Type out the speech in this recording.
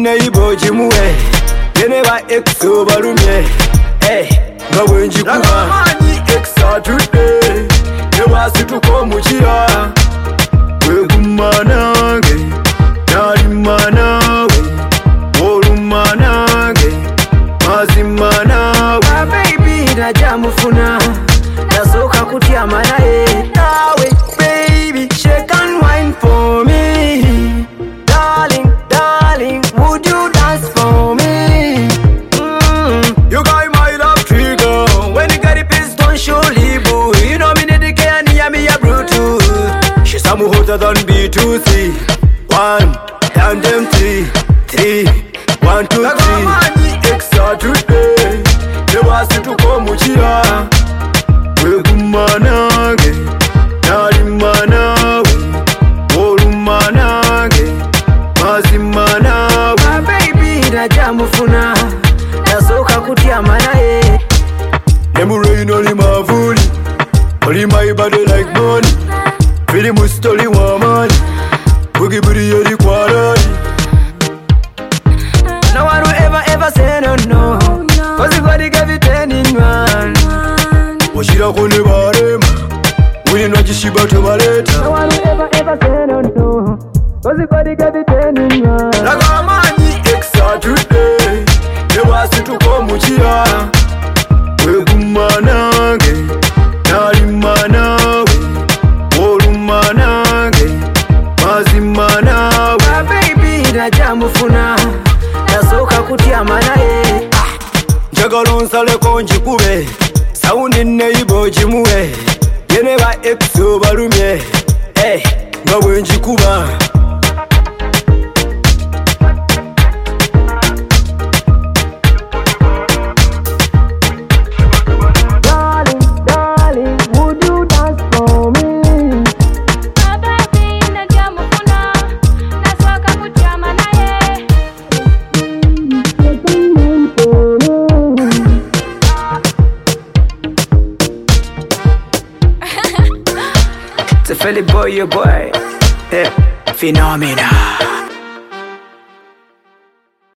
neighbor Jimwe. You never ex over me. Hey, no when you come on, ex today. You was to come with you. We manage, Nari manage, Olu manage, Mazimana. My baby, na jamufuna, na soka kutia manae. Nawe, baby, shake and wine for me. Darling, darling, would you dance for me? You got my love trigger. When you get the piston, surely boo. You know me need the care, me a Bluetooth. She's some hotter than B2C. 1, and them 3, 3, 1, 2, 3. Extra today. You was to come with you. We manage, Nari manage, Olu manage, Mazimana. My baby, na jamufuna, na soka kutia manae. Nemu rain only mavuli, only my body like money. Really mustoli wa money, boogie booty yeri quality. No one will ever say no, cause you gotta give it anyone. Washira kone barema, wini najishiba tumaleta. No one will ever say no, cause you gotta give it anyone. Laga mani extra today, yewasi tuko muchia. We kumanage, nari manawe, Olu manage, Mazimana. My baby na jamufuna, na soka kutia manae. Njagala nsale konji kube, saundi neighbor Jimwe. You never ex over me. Hey, no when you kuba. Philly boy, your boy, yeah, Phenomena.